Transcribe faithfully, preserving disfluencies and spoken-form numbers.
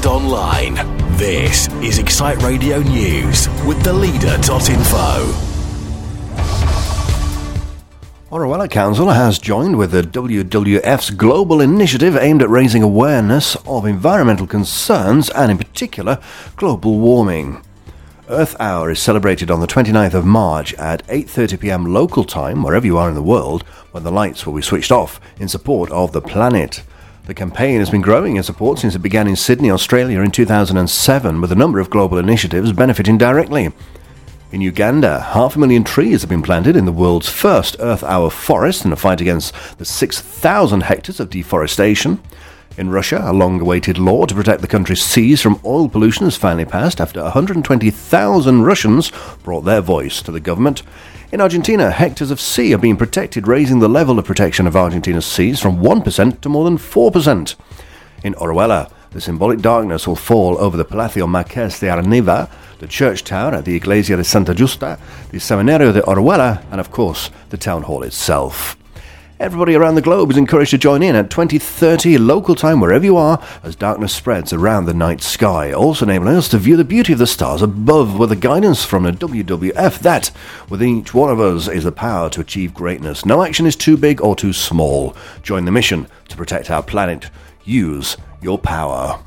online. This is Excite Radio News with the leader dot info. Oruwela Council has joined with the W W F's global initiative aimed at raising awareness of environmental concerns and, in particular, global warming. Earth Hour is celebrated on the twenty-ninth of March at eight thirty p.m. local time, wherever you are in the world, when the lights will be switched off in support of the planet. The campaign has been growing in support since it began in Sydney, Australia in two thousand seven, with a number of global initiatives benefiting directly. In Uganda, half a million trees have been planted in the world's first Earth Hour forest in a fight against the six thousand hectares of deforestation. In Russia, a long-awaited law to protect the country's seas from oil pollution has finally passed after one hundred twenty thousand Russians brought their voice to the government. In Argentina, hectares of sea are being protected, raising the level of protection of Argentina's seas from one percent to more than four percent. In Oruwela, the symbolic darkness will fall over the Palacio Marqués de Arniva, the church tower at the Iglesia de Santa Justa, the Seminario de Oruwela, and of course, the town hall itself. Everybody around the globe is encouraged to join in at twenty thirty local time wherever you are as darkness spreads around the night sky, also enabling us to view the beauty of the stars above with the guidance from the W W F that, within each one of us, is the power to achieve greatness. No action is too big or too small. Join the mission to protect our planet. Use your power.